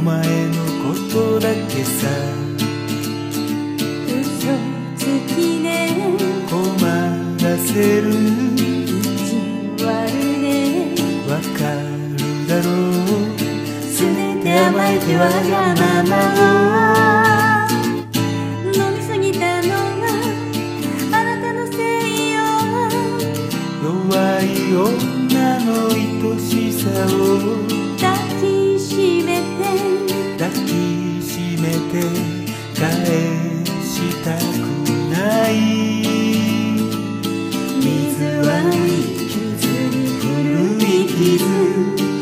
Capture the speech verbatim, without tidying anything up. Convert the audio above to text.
前のことだけさ。 嘘つきね困らせる意地悪ねわかるだろう。 すねて甘えてわがままを飲みすぎたのはあなたのせいよ。 弱い女の愛しさを抱きしめて抱きしめて返したくない。水はいい傷に古い傷